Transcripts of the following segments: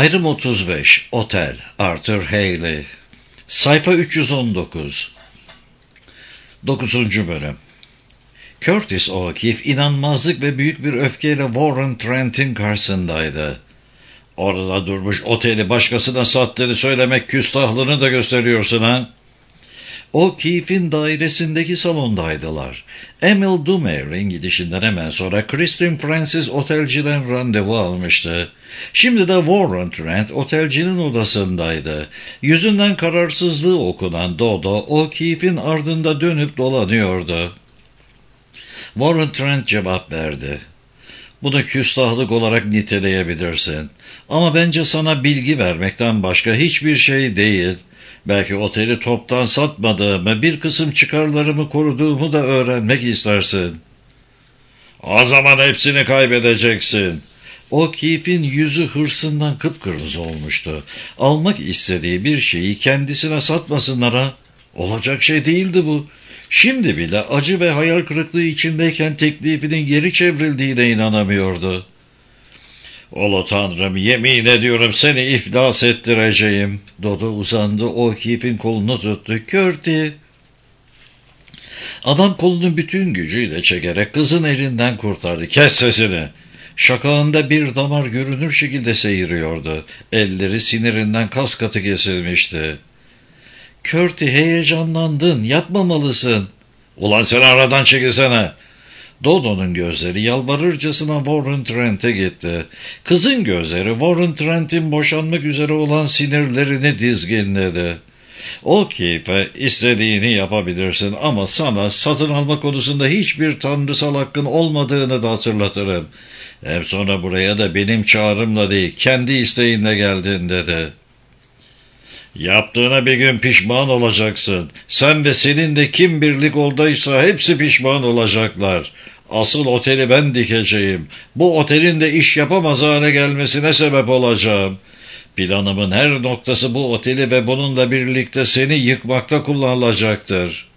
Ayrım 35. Otel. Arthur Haley. Sayfa 319. 9. Bölüm. Curtis O'Keefe inanmazlık ve büyük bir öfkeyle Warren Trent'in karşısındaydı. "Orada durmuş oteli başkasına sattığını söylemek küstahlığını da gösteriyorsun ha?" O'Keefe'in dairesindeki salondaydılar. Emil Dumayer'in gidişinden hemen sonra Christine Francis otelciden randevu almıştı. Şimdi de Warren Trent otelcinin odasındaydı. Yüzünden kararsızlığı okunan Dodo O'Keefe'in ardında dönüp dolanıyordu. Warren Trent cevap verdi. "Bunu küstahlık olarak niteleyebilirsin. Ama bence sana bilgi vermekten başka hiçbir şey değil. Belki oteli toptan satmadığımı, bir kısım çıkarlarımı koruduğumu da öğrenmek istersin." "O zaman hepsini kaybedeceksin." O'Keefe'in yüzü hırsından kıpkırmızı olmuştu. Almak istediği bir şeyi kendisine satmasınlara olacak şey değildi bu. Şimdi bile acı ve hayal kırıklığı içindeyken teklifinin geri çevrildiğine inanamıyordu. "Ulu Tanrım, yemin ediyorum seni iflas ettireceğim." Dodo uzandı, O'Keefe'in kolunu tuttu. "Curtis." Adam kolunu bütün gücüyle çekerek kızın elinden kurtardı. "Kes sesini." Şakağında bir damar görünür şekilde seyiriyordu. Elleri sinirinden kas katı kesilmişti. "Curtis, heyecanlandın. Yapmamalısın." "Ulan sen aradan çekilsene." Dodo'nun gözleri yalvarırcasına Warren Trent'e gitti. Kızın gözleri Warren Trent'in boşanmak üzere olan sinirlerini dizginledi. "O'Keefe, istediğini yapabilirsin ama sana satın alma konusunda hiçbir tanrısal hakkın olmadığını da hatırlatırım. Hem sonra buraya da benim çağrımla değil, kendi isteğinle geldin," dedi. "Yaptığına bir gün pişman olacaksın. Sen ve senin de kim birlik olduysa hepsi pişman olacaklar. Asıl oteli ben dikeceğim. Bu otelin de iş yapamaz hale gelmesine sebep olacağım. Planımın her noktası bu oteli ve bununla birlikte seni yıkmakta kullanılacaktır.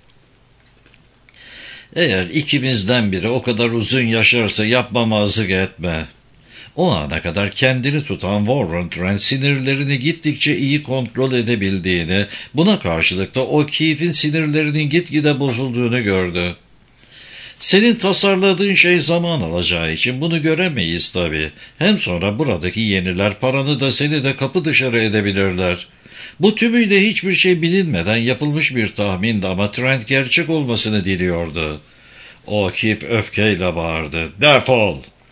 Eğer ikimizden biri o kadar uzun yaşarsa yapmamazlık etme." O ana kadar kendini tutan Warren Trent sinirlerini gittikçe iyi kontrol edebildiğini, buna karşılık da O'Keefe'in sinirlerinin gitgide bozulduğunu gördü. "Senin tasarladığın şey zaman alacağı için bunu göremeyiz tabii. Hem sonra buradaki yeniler paranı da seni de kapı dışarı edebilirler." Bu tümüyle hiçbir şey bilinmeden yapılmış bir tahmindi ama Trent gerçek olmasını diliyordu. O'Keefe öfkeyle bağırdı. "Defol!"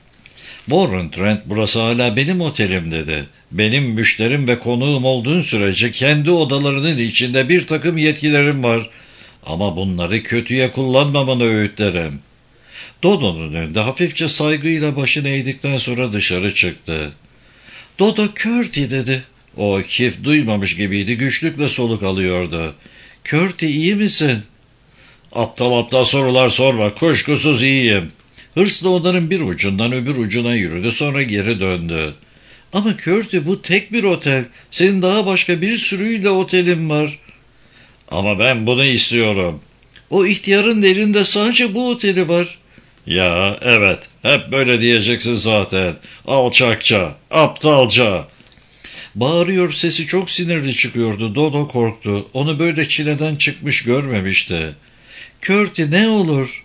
Warren Trent, "Burası hala benim otelim," dedi. "Benim müşterim ve konuğum olduğun sürece kendi odalarının içinde bir takım yetkilerim var. Ama bunları kötüye kullanmamanı öğütlerim." Dodo'nun önünde hafifçe saygıyla başını eğdikten sonra dışarı çıktı. "Dodo, Curtis," dedi. O'Keefe duymamış gibiydi, güçlükle soluk alıyordu. "Curtis, iyi misin?" "Aptal aptal sorular sorma, kuşkusuz iyiyim." Hırsla onların bir ucundan öbür ucuna yürüdü, sonra geri döndü. "Ama Curtis, bu tek bir otel. Senin daha başka bir sürüyle otelin var." "Ama ben bunu istiyorum." "O ihtiyarın elinde sadece bu oteli var." "Ya evet, hep böyle diyeceksin zaten. Alçakça, aptalca." Bağırıyor, sesi çok sinirli çıkıyordu. Dodo korktu. Onu böyle çileden çıkmış görmemişti. "Curtis, ne olur?"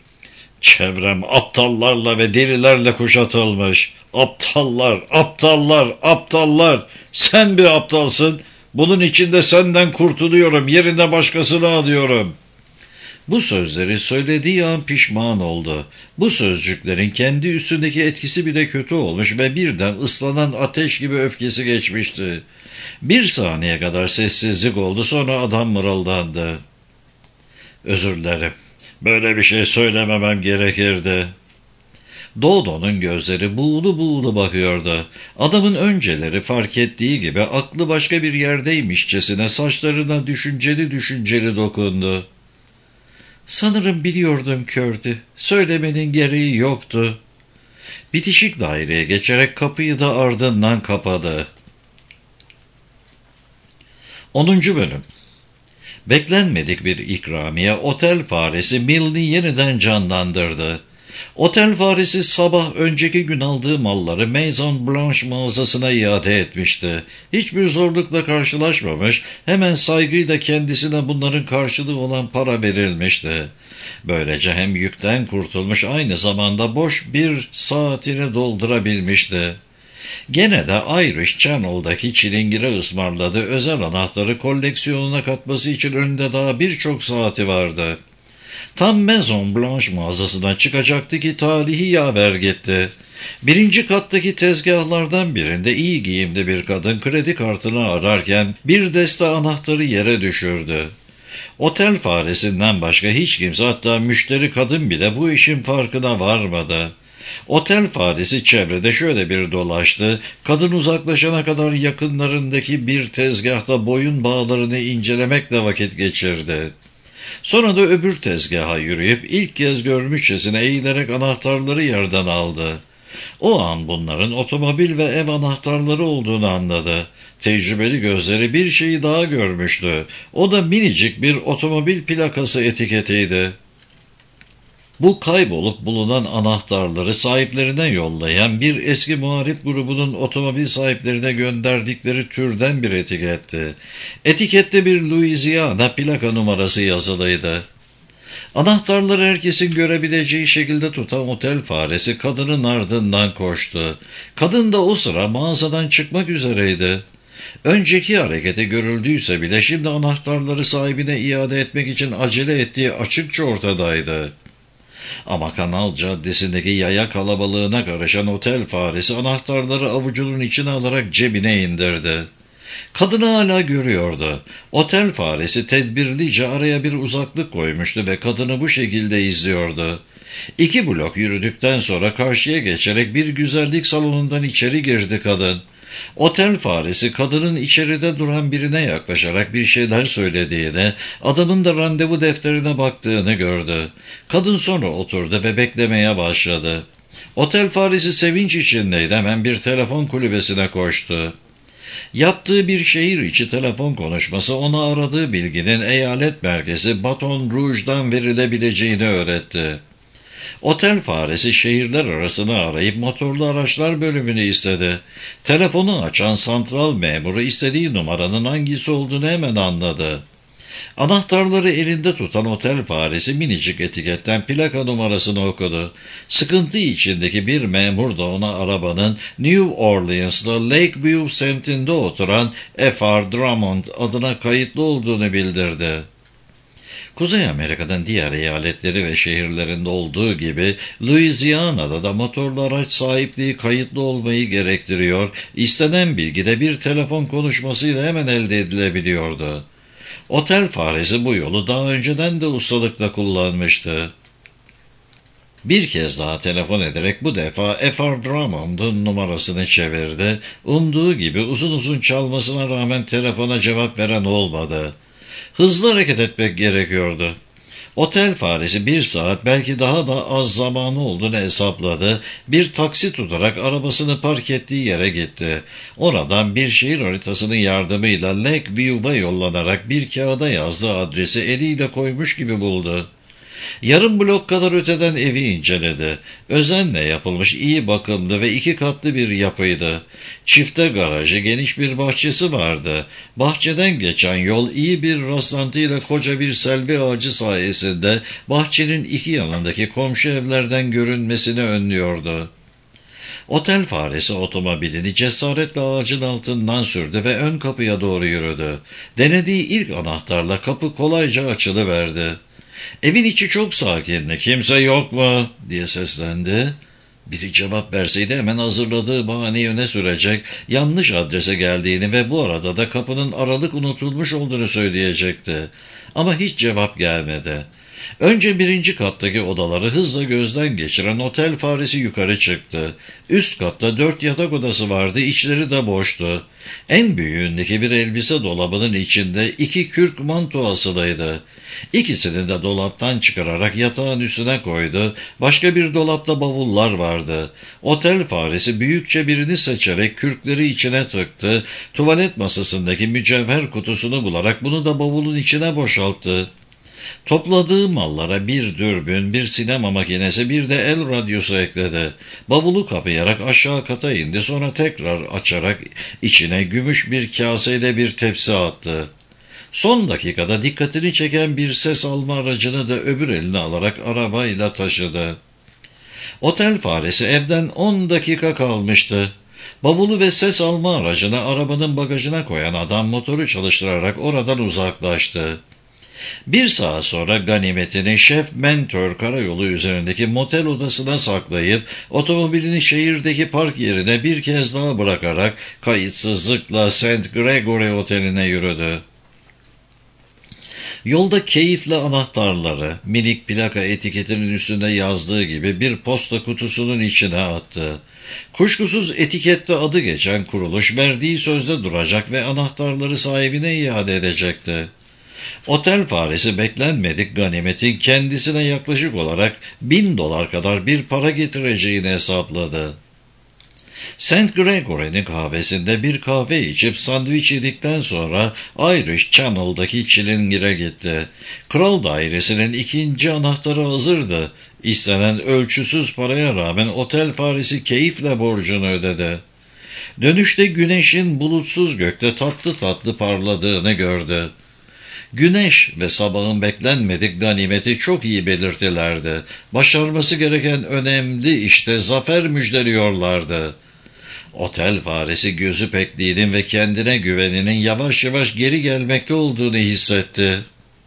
"Çevrem aptallarla ve delilerle kuşatılmış. Aptallar, aptallar, aptallar. Sen bir aptalsın. Bunun içinde senden kurtuluyorum. Yerine başkasını alıyorum." Bu sözleri söylediği an pişman oldu. Bu sözcüklerin kendi üstündeki etkisi bile kötü olmuş ve birden ıslanan ateş gibi öfkesi geçmişti. Bir saniye kadar sessizlik oldu, sonra adam mırıldandı. "Özür dilerim. Böyle bir şey söylememem gerekirdi." Dodo'nun gözleri buğulu buğulu bakıyordu. Adamın önceleri fark ettiği gibi aklı başka bir yerdeymişçesine saçlarına düşünceli düşünceli dokundu. "Sanırım biliyordum Curtis. Söylemenin gereği yoktu." Bitişik daireye geçerek kapıyı da ardından kapadı. 10. Bölüm. Beklenmedik bir ikramiye otel faresi Milne'i yeniden canlandırdı. Otel faresi sabah önceki gün aldığı malları Maison Blanche mağazasına iade etmişti. Hiçbir zorlukla karşılaşmamış, hemen saygıyla kendisine bunların karşılığı olan para verilmişti. Böylece hem yükten kurtulmuş, aynı zamanda boş bir saatini doldurabilmişti. Gene de Irish Channel'daki çilingire ısmarladığı özel anahtarı koleksiyonuna katması için önünde daha birçok saati vardı. Tam Maison Blanche mağazasına çıkacaktı ki tarihi yaver gitti. Birinci kattaki tezgahlardan birinde iyi giyimli bir kadın kredi kartını ararken bir deste anahtarı yere düşürdü. Otel faresinden başka hiç kimse, hatta müşteri kadın bile bu işin farkına varmadı. Otel faresi çevrede şöyle bir dolaştı, kadın uzaklaşana kadar yakınlarındaki bir tezgahta boyun bağlarını incelemekle vakit geçirdi. Sonra da öbür tezgaha yürüyüp ilk kez görmüşçesine eğilerek anahtarları yerden aldı. O an bunların otomobil ve ev anahtarları olduğunu anladı. Tecrübeli gözleri bir şeyi daha görmüştü. O da minicik bir otomobil plakası etiketiydi. Bu kaybolup bulunan anahtarları sahiplerine yollayan bir eski muharip grubunun otomobil sahiplerine gönderdikleri türden bir etiketti. Etikette bir Louisiana plaka numarası yazılıydı. Anahtarları herkesin görebileceği şekilde tutan otel faresi kadının ardından koştu. Kadın da o sıra mağazadan çıkmak üzereydi. Önceki hareketi görüldüyse bile şimdi anahtarları sahibine iade etmek için acele ettiği açıkça ortadaydı. Ama Kanal Caddesi'ndeki yaya kalabalığına karışan otel faresi anahtarları avucunun içine alarak cebine indirdi. Kadını hala görüyordu. Otel faresi tedbirlice araya bir uzaklık koymuştu ve kadını bu şekilde izliyordu. 2 blok yürüdükten sonra karşıya geçerek bir güzellik salonundan içeri girdi kadın. Otel faresi kadının içeride duran birine yaklaşarak bir şeyler söylediğini, adamın da randevu defterine baktığını gördü. Kadın sonra oturdu ve beklemeye başladı. Otel faresi sevinç içindeydi, hemen bir telefon kulübesine koştu. Yaptığı bir şehir içi telefon konuşması ona aradığı bilginin eyalet merkezi Baton Rouge'dan verilebileceğini öğretti. Otel faresi şehirler arasını arayıp motorlu araçlar bölümünü istedi. Telefonu açan santral memuru istediği numaranın hangisi olduğunu hemen anladı. Anahtarları elinde tutan otel faresi minicik etiketten plaka numarasını okudu. Sıkıntı içindeki bir memur da ona arabanın New Orleans'ta Lakeview semtinde oturan F.R. Drummond adına kayıtlı olduğunu bildirdi. Kuzey Amerika'nın diğer eyaletleri ve şehirlerinde olduğu gibi Louisiana'da da motorlu araç sahipliği kayıtlı olmayı gerektiriyor, istenen bilgi de bir telefon konuşmasıyla hemen elde edilebiliyordu. Otel faresi bu yolu daha önceden de ustalıkla kullanmıştı. Bir kez daha telefon ederek bu defa F.R. Drummond'un numarasını çevirdi. Umduğu gibi uzun uzun çalmasına rağmen telefona cevap veren olmadı. Hızlı hareket etmek gerekiyordu. Otel faresi 1 saat, belki daha da az zamanı olduğunu hesapladı. Bir taksi tutarak arabasını park ettiği yere gitti. Oradan bir şehir haritasının yardımıyla Lakeview'a yollanarak bir kağıda yazdığı adresi eliyle koymuş gibi buldu. Yarım blok kadar öteden evi inceledi. Özenle yapılmış, iyi bakımlı ve 2 katlı bir yapıydı. Çifte garajı, geniş bir bahçesi vardı. Bahçeden geçen yol iyi bir rastlantıyla koca bir selvi ağacı sayesinde bahçenin 2 yanındaki komşu evlerden görünmesini önlüyordu. Otel faresi otomobilini cesaretle ağacın altından sürdü ve ön kapıya doğru yürüdü. Denediği ilk anahtarla kapı kolayca açılıverdi. Evin içi çok sakindi. "Kimse yok mu?" diye seslendi. Biri cevap verseydi hemen hazırladığı bahaneyi öne sürecek, yanlış adrese geldiğini ve bu arada da kapının aralık unutulmuş olduğunu söyleyecekti. Ama hiç cevap gelmedi. Önce 1. kattaki odaları hızla gözden geçiren otel faresi yukarı çıktı. Üst katta 4 yatak odası vardı, içleri de boştu. En büyüğündeki bir elbise dolabının içinde 2 kürk manto asılıydı. İkisini de dolaptan çıkararak yatağın üstüne koydu. Başka bir dolapta bavullar vardı. Otel faresi büyükçe birini seçerek kürkleri içine tıktı. Tuvalet masasındaki mücevher kutusunu bularak bunu da bavulun içine boşalttı. Topladığı mallara bir dürbün, bir sinema makinesi, bir de el radyosu ekledi. Bavulu kapayarak aşağı kata indi, sonra tekrar açarak içine gümüş bir kaseyle bir tepsi attı. Son dakikada dikkatini çeken bir ses alma aracını da öbür eline alarak arabayla taşıdı. Otel faresi evden 10 dakika kalmıştı. Bavulu ve ses alma aracını arabanın bagajına koyan adam motoru çalıştırarak oradan uzaklaştı. Bir saat sonra ganimetini Şef Mentor karayolu üzerindeki motel odasına saklayıp otomobilini şehirdeki park yerine bir kez daha bırakarak kayıtsızlıkla St. Gregory Oteli'ne yürüdü. Yolda keyifle anahtarları, minik plaka etiketinin üstünde yazdığı gibi bir posta kutusunun içine attı. Kuşkusuz etikette adı geçen kuruluş verdiği sözde duracak ve anahtarları sahibine iade edecekti. Otel faresi beklenmedik ganimetin kendisine yaklaşık olarak $1000 kadar bir para getireceğini hesapladı. St. Gregory'nin kahvesinde bir kahve içip sandviç yedikten sonra Irish Channel'daki çilingire gitti. Kral dairesinin ikinci anahtarı hazırdı. İstenen ölçüsüz paraya rağmen otel faresi keyifle borcunu ödedi. Dönüşte güneşin bulutsuz gökte tatlı tatlı parladığını gördü. Güneş ve sabahın beklenmedik ganimeti çok iyi belirtilerdi. Başarması gereken önemli işte zafer müjdeliyorlardı. Otel faresi gözü pekliğinin ve kendine güveninin yavaş yavaş geri gelmekte olduğunu hissetti.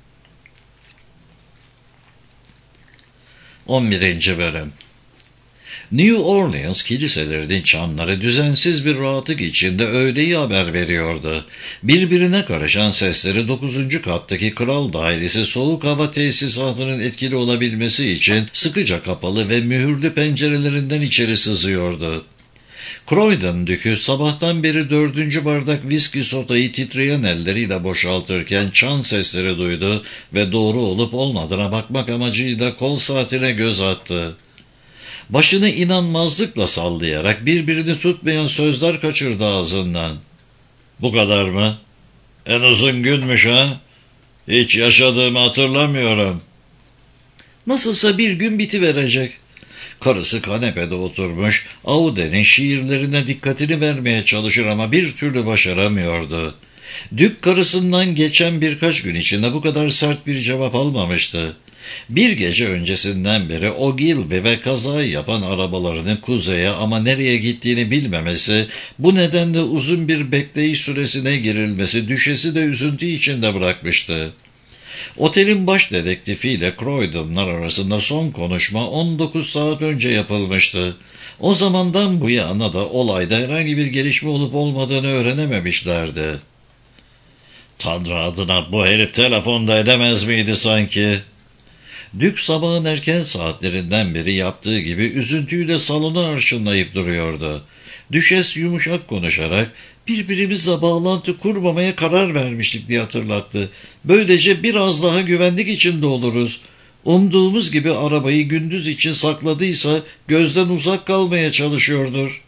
11. Bölüm New Orleans kiliselerinin çanları düzensiz bir rahatlık içinde öğleyi haber veriyordu. Birbirine karışan sesleri 9. kattaki kral dairesi soğuk hava tesisatının etkili olabilmesi için sıkıca kapalı ve mühürlü pencerelerinden içeri sızıyordu. Croydon Dükü sabahtan beri 4. bardak viski sotayı titreyen elleriyle boşaltırken çan sesleri duydu ve doğru olup olmadığına bakmak amacıyla kol saatine göz attı. Başını inanmazlıkla sallayarak birbirini tutmayan sözler kaçırdı ağzından. "Bu kadar mı? En uzun günmüş ha? Hiç yaşadığımı hatırlamıyorum." Nasılsa bir gün bitiverecek. Karısı kanepede oturmuş, Auden'in şiirlerine dikkatini vermeye çalışır ama bir türlü başaramıyordu. Dük karısından geçen birkaç gün içinde bu kadar sert bir cevap almamıştı. Bir gece öncesinden beri Ogilvy ve kazayı yapan arabalarının kuzeye ama nereye gittiğini bilmemesi, bu nedenle uzun bir bekleyiş süresine girilmesi düşesi de üzüntü içinde bırakmıştı. Otelin baş dedektifiyle Croydon'lar arasında son konuşma 19 saat önce yapılmıştı. O zamandan bu yana da olayda herhangi bir gelişme olup olmadığını öğrenememişlerdi. "Tanrı adına bu herif telefonda edemez miydi sanki?" Dük sabahın erken saatlerinden beri yaptığı gibi üzüntüyle salonu arşınlayıp duruyordu. Düşes yumuşak konuşarak birbirimizle bağlantı kurmamaya karar vermiştik diye hatırlattı. Böylece biraz daha güvenlik içinde oluruz. Umduğumuz gibi arabayı gündüz için sakladıysa gözden uzak kalmaya çalışıyordur.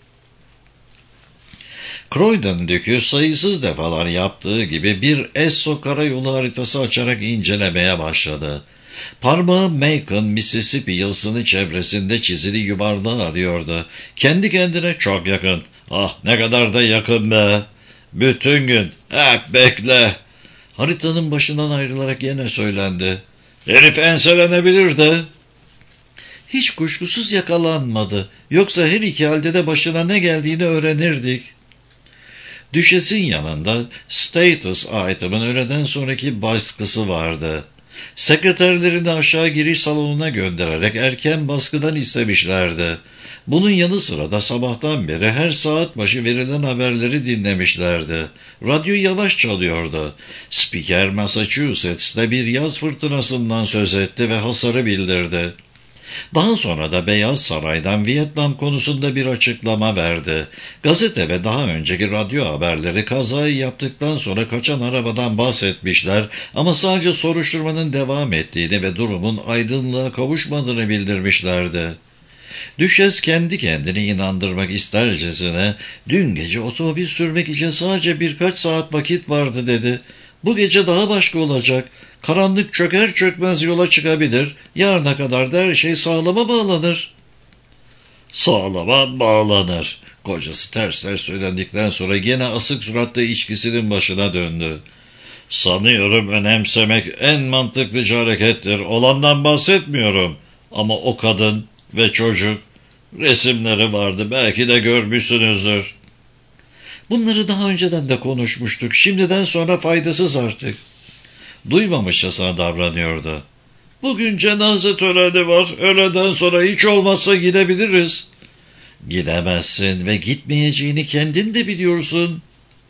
Croydon Dükü sayısız defalar yaptığı gibi bir Esso karayolu haritası açarak incelemeye başladı. Parmağı Macon, Mississippi yazısının çevresinde çizili yuvarlağı arıyordu. Kendi kendine "Çok yakın. Ah ne kadar da yakın be. Bütün gün. Hep bekle." Haritanın başından ayrılarak yine söylendi. "Herif enselenebilir de." Hiç kuşkusuz yakalanmadı. Yoksa her iki halde de başına ne geldiğini öğrenirdik. Düşesin yanında Status item'ın öğleden sonraki baskısı vardı. Sekreterlerini aşağı giriş salonuna göndererek erken baskıdan istemişlerdi. Bunun yanı sıra da sabahtan beri her saat başı verilen haberleri dinlemişlerdi. Radyo yavaş çalıyordu. Spiker Massachusetts'te bir yaz fırtınasından söz etti ve hasarı bildirdi. Daha sonra da Beyaz Saray'dan Vietnam konusunda bir açıklama verdi. Gazete ve daha önceki radyo haberleri kazayı yaptıktan sonra kaçan arabadan bahsetmişler ama sadece soruşturmanın devam ettiğini ve durumun aydınlığa kavuşmadığını bildirmişlerdi. Düşes kendi kendini inandırmak istercesine "Dün gece otomobil sürmek için sadece birkaç saat vakit vardı" dedi. Bu gece daha başka olacak. Karanlık çöker çökmez yola çıkabilir. Yarına kadar da her şey sağlama bağlanır. Sağlama bağlanır. Kocası ters ters söylendikten sonra gene asık suratlı içkisinin başına döndü. Sanıyorum önemsemek en mantıklıca harekettir. Olandan bahsetmiyorum. Ama o kadın ve çocuk, resimleri vardı. Belki de görmüşsünüzdür. Bunları daha önceden de konuşmuştuk. Şimdiden sonra faydasız artık. Duymamışçasına davranıyordu. Bugün cenaze töreni var. Öğleden sonra hiç olmazsa gidebiliriz. Gidemezsin ve gitmeyeceğini kendin de biliyorsun.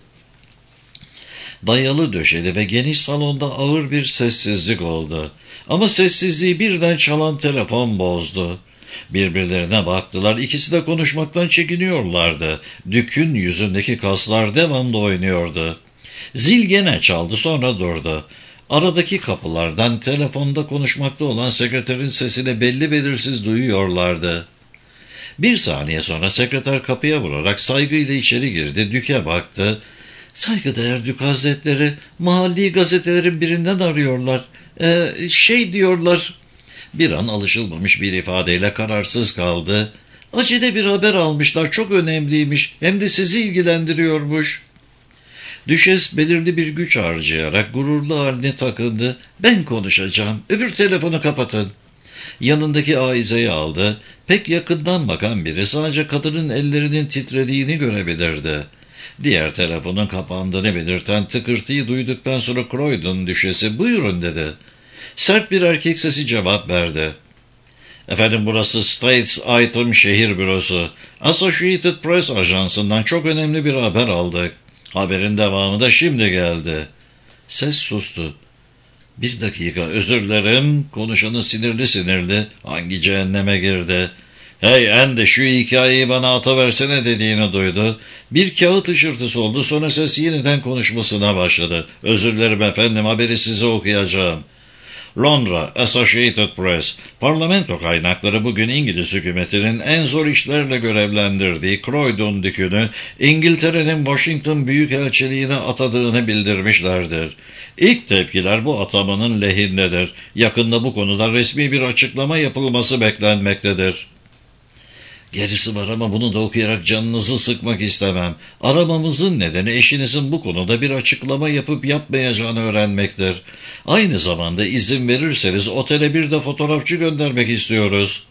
Dayalı döşeli ve geniş salonda ağır bir sessizlik oldu. Ama sessizliği birden çalan telefon bozdu. Birbirlerine baktılar. İkisi de konuşmaktan çekiniyorlardı. Dük'ün yüzündeki kaslar devamlı oynuyordu. Zil gene çaldı, sonra durdu. Aradaki kapılardan telefonda konuşmakta olan sekreterin sesini belli belirsiz duyuyorlardı. Bir saniye sonra sekreter kapıya vurarak saygıyla içeri girdi. Dük'e baktı. Saygıdeğer Dük Hazretleri, mahalli gazetelerin birinden arıyorlar. Diyorlar. Bir an alışılmamış bir ifadeyle kararsız kaldı. Acele bir haber almışlar, çok önemliymiş, hem de sizi ilgilendiriyormuş. Düşes belirli bir güç harcayarak gururlu haline takındı. Ben konuşacağım, öbür telefonu kapatın. Yanındaki aizeyi aldı. Pek yakından bakan biri sadece kadının ellerinin titrediğini görebilirdi. Diğer telefonun kapandığını belirten tıkırtıyı duyduktan sonra Croydon düşesi buyurun dedi. Sert bir erkek sesi cevap verdi. Efendim, burası States Item şehir bürosu. Associated Press ajansından çok önemli bir haber aldık. Haberin devamı da şimdi geldi. Ses sustu. Bir dakika, özür dilerim. Konuşanı sinirli hangi cehenneme girdi. Hey Andy, şu hikayeyi bana atıversene dediğini duydu. Bir kağıt hışırtısı oldu, sonra ses yeniden konuşmasına başladı. Özür dilerim efendim, haberi size okuyacağım. Londra, Associated Press. Parlamento kaynakları bugün İngiliz hükümetinin en zor işlerle görevlendirdiği Croydon Dükü'nü İngiltere'nin Washington Büyükelçiliğine atadığını bildirmişlerdir. İlk tepkiler bu atamanın lehindedir. Yakında bu konuda resmi bir açıklama yapılması beklenmektedir. Gerisi var ama bunu da okuyarak canınızı sıkmak istemem. Aramamızın nedeni eşinizin bu konuda bir açıklama yapıp yapmayacağını öğrenmektir. Aynı zamanda izin verirseniz otele bir de fotoğrafçı göndermek istiyoruz.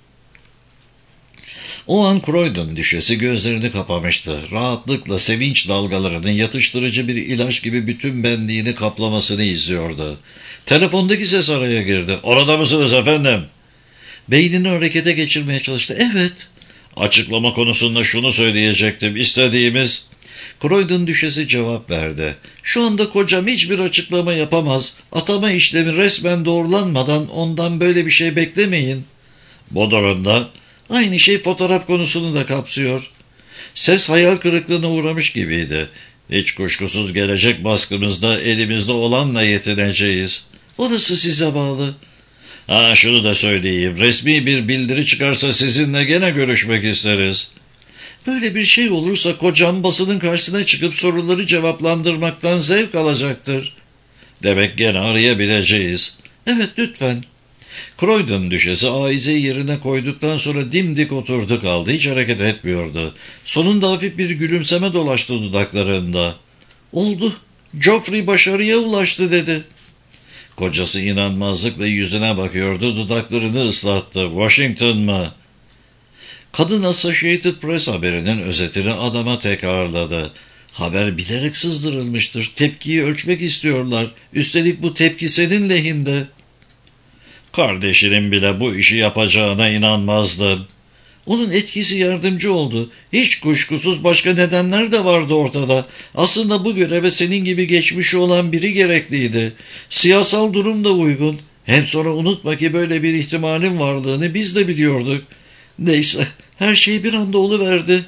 O an Croydon düşesi gözlerini kapamıştı. Rahatlıkla sevinç dalgalarının yatıştırıcı bir ilaç gibi bütün benliğini kaplamasını izliyordu. Telefondaki ses araya girdi. Orada mısınız efendim? Beynini harekete geçirmeye çalıştı. Evet. Açıklama konusunda şunu söyleyecektim. İstediğimiz... Croydon düşesi cevap verdi. Şu anda kocam hiçbir açıklama yapamaz. Atama işlemi resmen doğrulanmadan ondan böyle bir şey beklemeyin. Bu durumda aynı şey fotoğraf konusunu da kapsıyor. Ses hayal kırıklığına uğramış gibiydi. Hiç kuşkusuz gelecek baskımızda elimizde olanla yetineceğiz. Orası size bağlı. Şunu da söyleyeyim. Resmi bir bildiri çıkarsa sizinle gene görüşmek isteriz. Böyle bir şey olursa kocam basının karşısına çıkıp soruları cevaplandırmaktan zevk alacaktır. Demek gene arayabileceğiz. Evet, lütfen. Croydon düşesi aizeyi yerine koyduktan sonra dimdik oturdu kaldı. Hiç hareket etmiyordu. Sonunda hafif bir gülümseme dolaştı dudaklarında. Oldu. Geoffrey başarıya ulaştı dedi. Kocası inanmazlıkla yüzüne bakıyordu, dudaklarını ıslattı. Washington mı? Kadın Associated Press haberinin özetini adama tekrarladı. Haber bilerek sızdırılmıştır. Tepkiyi ölçmek istiyorlar. Üstelik bu tepki senin lehinde. Kardeşinin bile bu işi yapacağına inanmazdım. Onun etkisi yardımcı oldu. Hiç kuşkusuz başka nedenler de vardı ortada. Aslında bu göreve senin gibi geçmişi olan biri gerekliydi. Siyasal durum da uygun. Hem sonra unutma ki böyle bir ihtimalin varlığını biz de biliyorduk. Neyse, her şey bir anda oluverdi.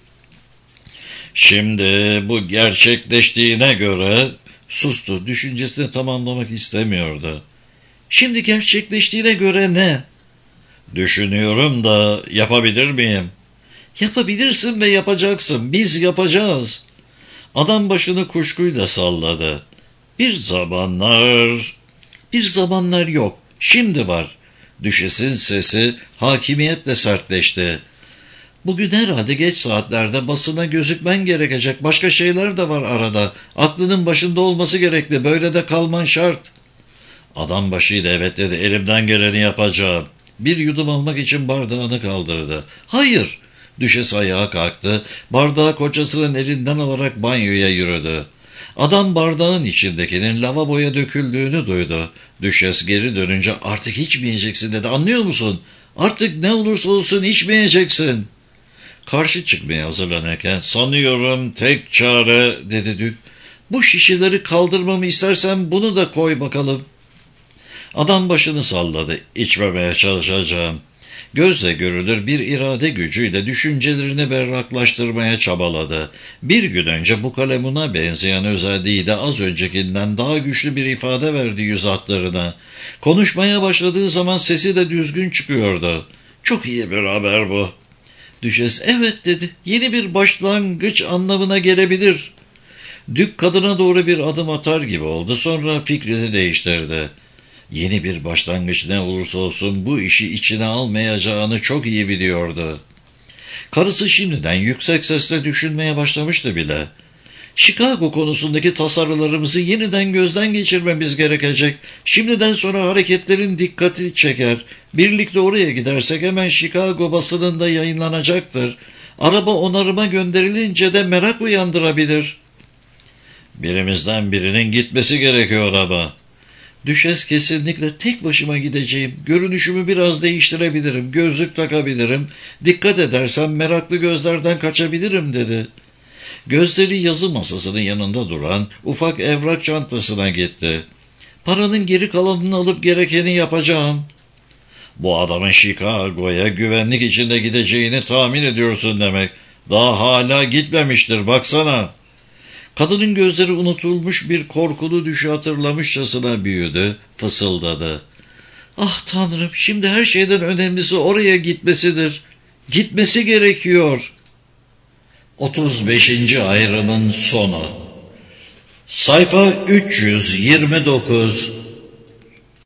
Şimdi bu gerçekleştiğine göre... Sustu, düşüncesini tamamlamak istemiyordu. Şimdi gerçekleştiğine göre ne? Düşünüyorum da yapabilir miyim? Yapabilirsin ve yapacaksın. Biz yapacağız. Adam başını kuşkuyla salladı. Bir zamanlar yok, şimdi var. Düşesin sesi hakimiyetle sertleşti. Bugün herhalde geç saatlerde basına gözükmen gerekecek. Başka şeyler de var arada. Aklının başında olması gerekli. Böyle de kalman şart. Adam başıyla evet dedi. Elimden geleni yapacağım. Bir yudum almak için bardağını kaldırdı. Hayır. Düşes ayağa kalktı. Bardağı kocasının elinden alarak banyoya yürüdü. Adam bardağın içindekinin lavaboya döküldüğünü duydu. Düşes geri dönünce artık içmeyeceksin dedi. Anlıyor musun? Artık ne olursa olsun içmeyeceksin. Karşı çıkmaya hazırlanırken sanıyorum tek çare dedi Dük. Bu şişeleri kaldırmamı istersen bunu da koy bakalım. Adam başını salladı. İçmemeye çalışacağım. Gözle görülür bir irade gücüyle düşüncelerini berraklaştırmaya çabaladı. Bir gün önce bu kalemuna benzeyen özelliğiyle az öncekinden daha güçlü bir ifade verdi yüz hatlarına. Konuşmaya başladığı zaman sesi de düzgün çıkıyordu. Çok iyi bir haber bu. Düşes evet dedi. Yeni bir başlangıç anlamına gelebilir. Dük kadına doğru bir adım atar gibi oldu. Sonra fikrini değiştirdi. Yeni bir başlangıç ne olursa olsun bu işi içine almayacağını çok iyi biliyordu. Karısı şimdiden yüksek sesle düşünmeye başlamıştı bile. Chicago konusundaki tasarılarımızı yeniden gözden geçirmemiz gerekecek. Şimdiden sonra hareketlerin dikkati çeker. Birlikte oraya gidersek hemen Chicago basınında yayınlanacaktır. Araba onarıma gönderilince de merak uyandırabilir. Birimizden birinin gitmesi gerekiyor araba. Düşes kesinlikle tek başıma gideceğim. Görünüşümü biraz değiştirebilirim. Gözlük takabilirim. Dikkat edersem meraklı gözlerden kaçabilirim dedi. Gözleri yazı masasının yanında duran ufak evrak çantasına gitti. Paranın geri kalanını alıp gerekeni yapacağım. Bu adamın Chicago'ya güvenlik içinde gideceğini tahmin ediyorsun demek. Daha hala gitmemiştir baksana. Kadının gözleri unutulmuş bir korkulu düşü hatırlamışçasına büyüdü, fısıldadı. Ah Tanrım, şimdi her şeyden önemlisi oraya gitmesidir. Gitmesi gerekiyor. 35. ayrımın sonu. Sayfa 329.